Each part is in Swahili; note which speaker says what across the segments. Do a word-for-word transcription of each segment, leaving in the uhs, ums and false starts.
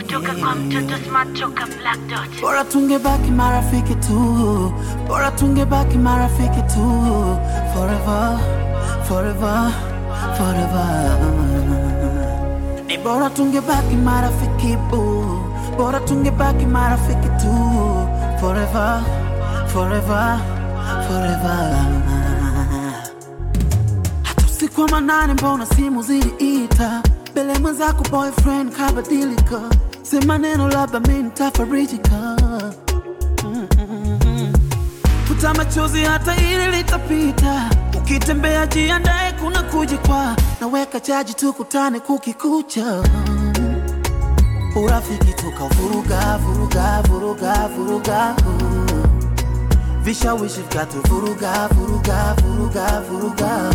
Speaker 1: kutoka kwa mtoto smart toka Black Dot.
Speaker 2: Bora tungebaki marafiki tu, bora tungebaki marafiki tu, forever, forever, forever. Ni bora tungebaki marafiki bu, bora tungebaki marafiki tu, forever, forever, forever. Hata usiku wa manane mbona simu ziliita, bele mwenzako boyfriend kabadilika, sema neno labda mimi nitafarijika. Futa machozi hata ili litapita, ukitembea jiandae kuna kujikwa, naweka chaji tukutane kukikucha. Urafiki tukavuruga, vuruga, vuruga, vuruga, vishawishi vikatuvuruga, vuruga, vuruga, vuruga,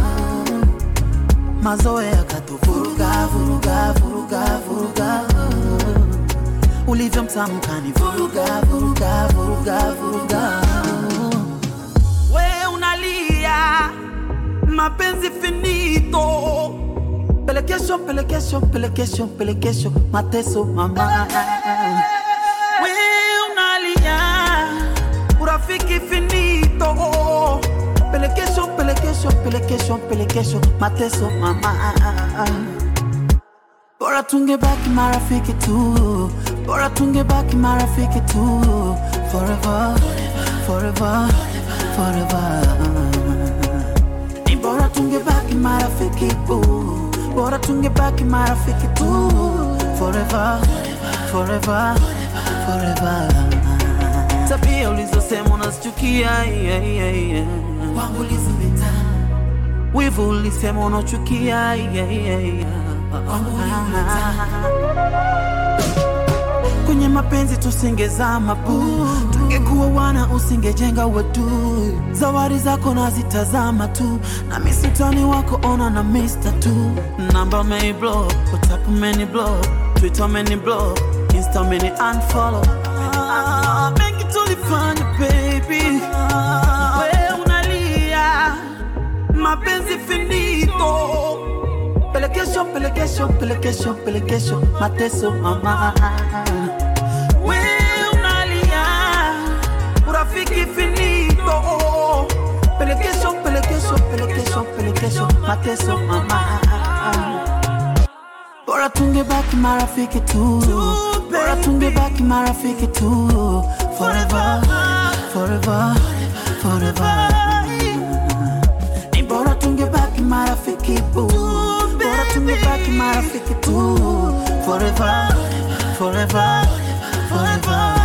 Speaker 2: mazoea katuvuruga, vuruga, vuruga, vuruga, ulivyo mtamu kanivuruga, vuruga, vuruga, vuruga. We unalia mapenzi finito, pelekesho, pelekesho, pelekesho, pelekesho, mateso mama. We unalia urafiki finito, pelekesho, pelekesho, pelekesho, pelekesho, mateso mama. Bora tungebaki marafiki tu, bora tungebaki marafiki tu, forever, forever, forever. Ni bora tungebaki marafiki tu, bora tungebaki marafiki tu, forever, forever, forever. Tabia ulizosema unazichukia, yeah, yeah, yeah. Wangu ulizimeta, wivu ulisema unachukia, yeah, yeah, yeah. Wangu ulizimeta. Kwenye mapenzi tusingezama bu, tungekuwa wana usingejenga watu. Zawadi zako nazitazama tu, na misutani wako ona na mister tu. Number many block, WhatsApp many block, Twitter many block, Insta many unfollow. Ah, mengi tulifanya baby, we unalia mapenzi finito, pelekesho, pelekesho, pelekesho, pelekesho, mateso mama. We unalia urafiki finito, pelekesho, pelekesho, pelekesho, pelekesho, mateso mama. Bora tungebaki marafiki tu, bora tungebaki marafiki tu, forever, forever, forever. Ni bora tungebaki marafiki bu, bora tungebaki marafiki tu, forever, forever, forever.